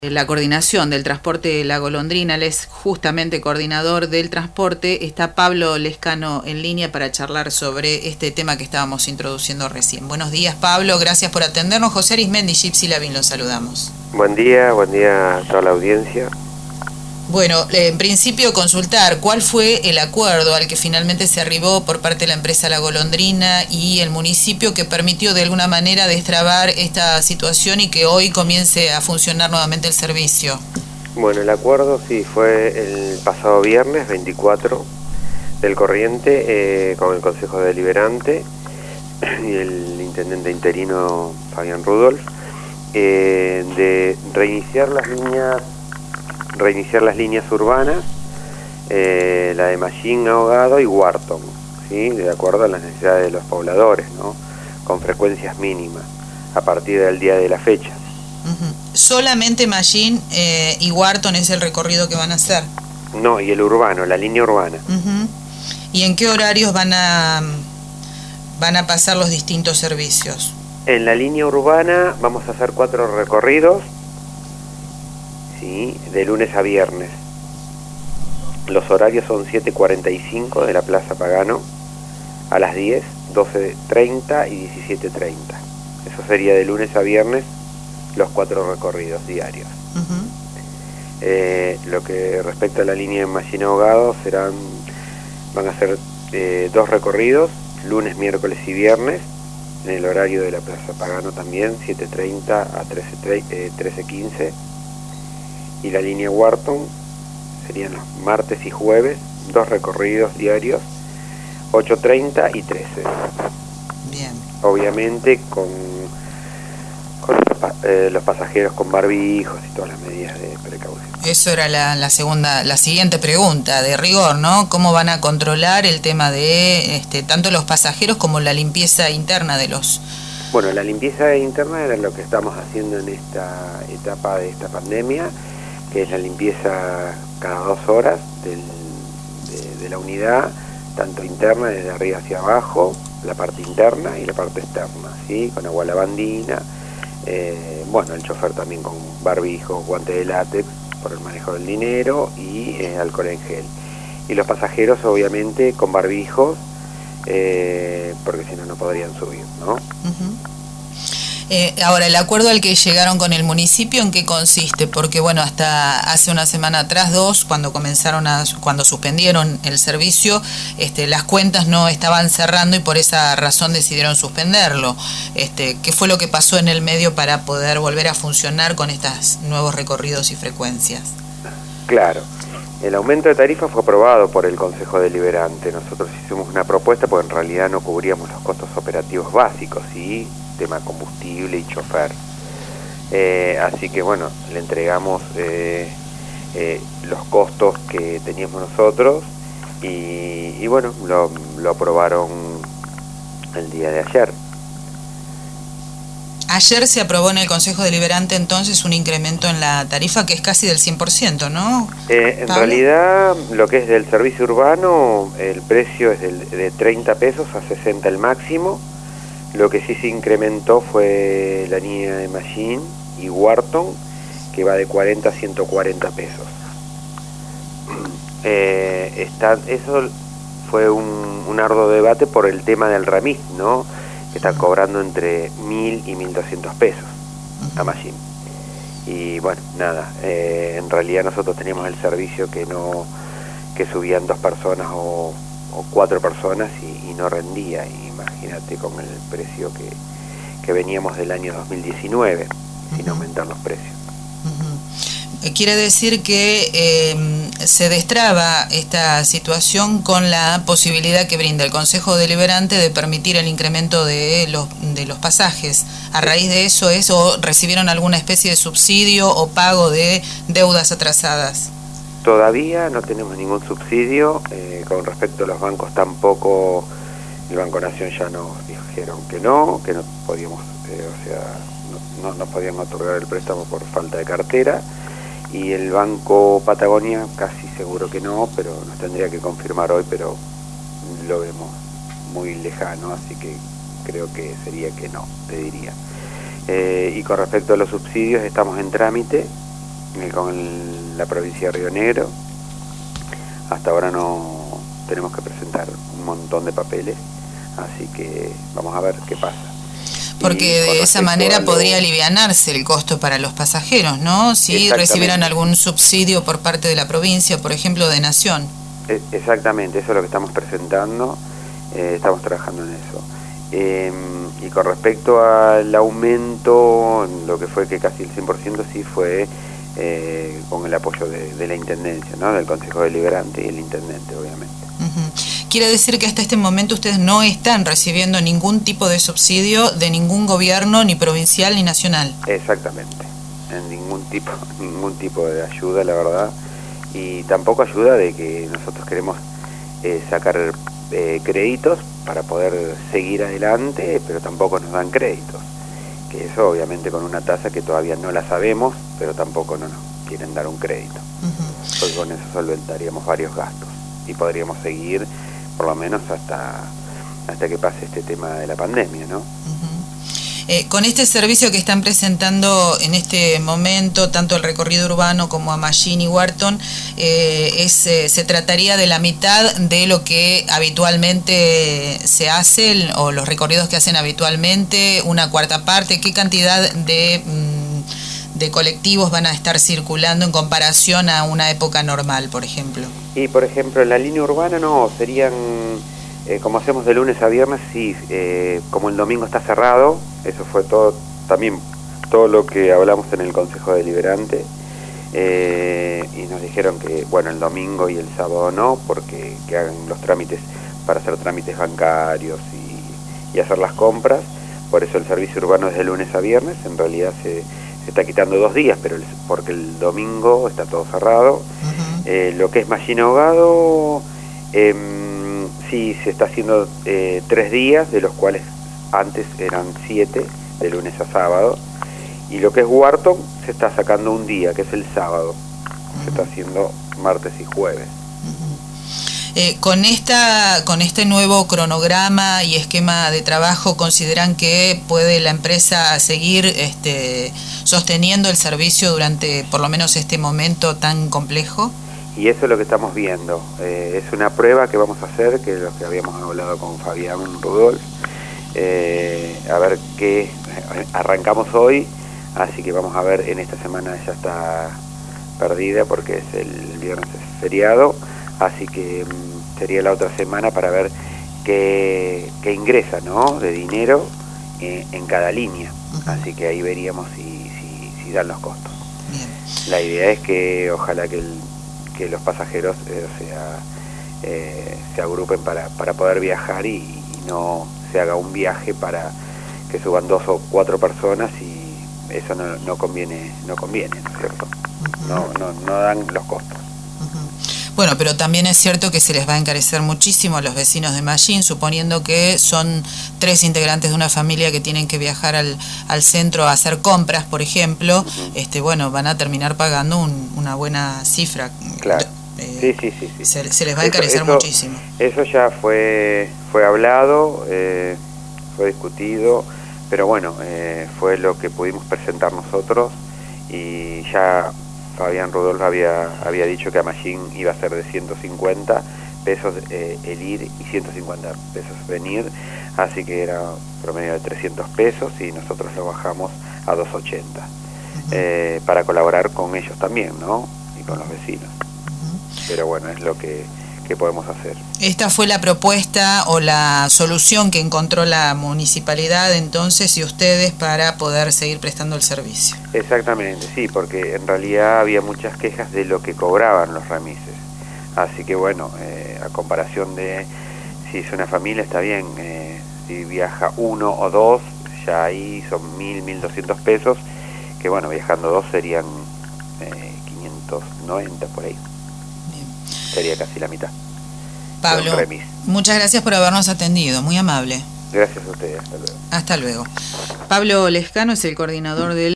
La coordinación del transporte de La Golondrina, él es justamente coordinador del transporte. Está Pablo Lescano en línea para charlar sobre este tema que estábamos introduciendo recién. Buenos días, Pablo, gracias por atendernos. José Arismendi, Gypsy Lavín, los saludamos. Buen día a toda la audiencia. Bueno, en principio consultar cuál fue el acuerdo al que finalmente se arribó por parte de la empresa La Golondrina y el municipio que permitió de alguna manera destrabar esta situación y que hoy comience a funcionar nuevamente el servicio. Bueno, el acuerdo sí fue el pasado viernes 24 del corriente con el Consejo Deliberante y el intendente interino Fabián Rudolf de reiniciar las líneas urbanas, la de Mallín, Ahogado y Wharton, ¿sí? De acuerdo a las necesidades de los pobladores, ¿no? Con frecuencias mínimas, a partir del día de la fecha. ¿Solamente Mallín y Wharton es el recorrido que van a hacer? No, y el urbano, la línea urbana. ¿Y en qué horarios van a pasar los distintos servicios? En la línea urbana vamos a hacer 4 recorridos, ¿sí? De lunes a viernes. Los horarios son 7:45 de la Plaza Pagano a las 10, 12:30 y 17:30. Eso sería de lunes a viernes los 4 recorridos diarios. Lo que respecta a la línea de Mallín Ahogado van a ser 2 recorridos, lunes, miércoles y viernes, en el horario de la Plaza Pagano también, 7:30 a 13:15. Y la línea Wharton serían los martes y jueves, 2 recorridos diarios, 8:30 y 13. Bien. Obviamente con los pasajeros con barbijos y todas las medidas de precaución. Eso era la siguiente pregunta, de rigor, ¿no? ¿Cómo van a controlar el tema de tanto los pasajeros como la limpieza interna de los...? Bueno, la limpieza interna era lo que estamos haciendo en esta etapa de esta pandemia, que es la limpieza cada 2 horas de la unidad, tanto interna desde arriba hacia abajo, la parte interna y la parte externa, ¿sí? Con agua lavandina, bueno, el chofer también con barbijo, guante de látex por el manejo del dinero y alcohol en gel. Y los pasajeros obviamente con barbijos, porque si no, no podrían subir, ¿no? Ahora, el acuerdo al que llegaron con el municipio, ¿en qué consiste? Porque bueno, hasta hace una semana atrás, 2, cuando suspendieron el servicio, las cuentas no estaban cerrando y por esa razón decidieron suspenderlo. ¿Qué fue lo que pasó en el medio para poder volver a funcionar con estos nuevos recorridos y frecuencias? Claro, el aumento de tarifa fue aprobado por el Consejo Deliberante. Nosotros hicimos una propuesta porque en realidad no cubríamos los costos operativos básicos, ¿sí? Tema combustible y chofer, así que bueno, le entregamos los costos que teníamos nosotros y bueno, lo aprobaron el día de ayer. Ayer se aprobó en el Consejo Deliberante entonces un incremento en la tarifa que es casi del 100%, ¿no? En realidad, lo que es del servicio urbano, el precio es de 30 pesos a 60 el máximo. Lo que sí se incrementó fue la línea de Mallín y Wharton, que va de 40 a 140 pesos. Eso fue un arduo debate por el tema del remis, ¿no? Que están cobrando entre 1.000 y 1.200 pesos a Mallín. Y bueno, nada, en realidad nosotros teníamos el servicio que subían 2 personas o 4 personas y no rendía. Imagínate con el precio que veníamos del año 2019, sin aumentar los precios. Quiere decir que se destraba esta situación con la posibilidad que brinda el Consejo Deliberante de permitir el incremento de los pasajes. ¿A raíz de eso o recibieron alguna especie de subsidio o pago de deudas atrasadas? Todavía no tenemos ningún subsidio. Con respecto a los bancos tampoco. El Banco Nación ya nos dijeron que no podíamos, no nos podían otorgar el préstamo por falta de cartera, y el Banco Patagonia casi seguro que no, pero nos tendría que confirmar hoy, pero lo vemos muy lejano, así que creo que sería que no, te diría. Y con respecto a los subsidios, estamos en trámite, la provincia de Río Negro. Hasta ahora no tenemos que presentar un montón de papeles, así que vamos a ver qué pasa. Porque de esa manera podría alivianarse el costo para los pasajeros, ¿no? Si recibieran algún subsidio por parte de la provincia, por ejemplo, de Nación. Exactamente, eso es lo que estamos presentando, estamos trabajando en eso. Y con respecto al aumento, lo que fue que casi el 100% sí fue con el apoyo de la Intendencia, ¿no? Del Consejo Deliberante y el Intendente, obviamente. Quiere decir que hasta este momento ustedes no están recibiendo ningún tipo de subsidio de ningún gobierno, ni provincial ni nacional. Exactamente, en ningún tipo de ayuda, la verdad, y tampoco ayuda de que nosotros queremos sacar créditos para poder seguir adelante, pero tampoco nos dan créditos, que eso obviamente con una tasa que todavía no la sabemos, pero tampoco no nos quieren dar un crédito, porque con eso solventaríamos varios gastos y podríamos seguir por lo menos hasta que pase este tema de la pandemia, ¿no? Con este servicio que están presentando en este momento, tanto el recorrido urbano como a Mallín y Wharton, se trataría de la mitad de lo que habitualmente se hace, o los recorridos que hacen habitualmente, una cuarta parte. ¿Qué cantidad de colectivos van a estar circulando en comparación a una época normal, por ejemplo? Y por ejemplo en la línea urbana no, serían como hacemos de lunes a viernes, sí, como el domingo está cerrado, eso fue todo, también todo lo que hablamos en el Consejo Deliberante, y nos dijeron que bueno, el domingo y el sábado no, porque que hagan los trámites para hacer trámites bancarios y hacer las compras. Por eso el servicio urbano es de lunes a viernes. En realidad se está quitando 2 días, pero porque el domingo está todo cerrado. Lo que es Mallín Ahogado, sí, se está haciendo 3 días, de los cuales antes eran 7, de lunes a sábado. Y lo que es Wharton se está sacando un día, que es el sábado. Se está haciendo martes y jueves. Con este nuevo cronograma y esquema de trabajo, ¿consideran que puede la empresa seguir sosteniendo el servicio durante por lo menos este momento tan complejo? Y eso es lo que estamos viendo. Es una prueba que vamos a hacer, que es lo que habíamos hablado con Fabián Rudolf. A ver qué arrancamos hoy, así que vamos a ver, en esta semana ya está perdida porque es el viernes es feriado. Así que sería la otra semana para ver qué ingresa, ¿no?, de dinero en cada línea. Así que ahí veríamos si dan los costos. Bien. La idea es que ojalá que los pasajeros se agrupen para poder viajar y no se haga un viaje para que suban 2 o 4 personas, y eso no conviene, ¿no es cierto? No dan los costos. Bueno, pero también es cierto que se les va a encarecer muchísimo a los vecinos de Mallín, suponiendo que son 3 integrantes de una familia que tienen que viajar al centro a hacer compras, por ejemplo. Bueno, van a terminar pagando una buena cifra. Claro. Sí. Se les va a encarecer muchísimo. Eso ya fue hablado, fue discutido, pero bueno, fue lo que pudimos presentar nosotros, y ya Fabián Rudolf había dicho que a Mallín iba a ser de 150 pesos el ir y 150 pesos venir, así que era promedio de 300 pesos, y nosotros lo bajamos a 280 para colaborar con ellos también, ¿no?, y con los vecinos. Pero bueno, es lo que podemos hacer. Esta fue la propuesta o la solución que encontró la municipalidad entonces y ustedes para poder seguir prestando el servicio. Exactamente, sí, porque en realidad había muchas quejas de lo que cobraban los remises. Así que bueno, a comparación de si es una familia está bien, si viaja 1 o 2, ya ahí son 1.200 pesos, que bueno, viajando 2 serían 590 por ahí. Sería casi la mitad. Pablo, muchas gracias por habernos atendido, muy amable. Gracias a ustedes, hasta luego. Hasta luego. Pablo Lescano es el coordinador del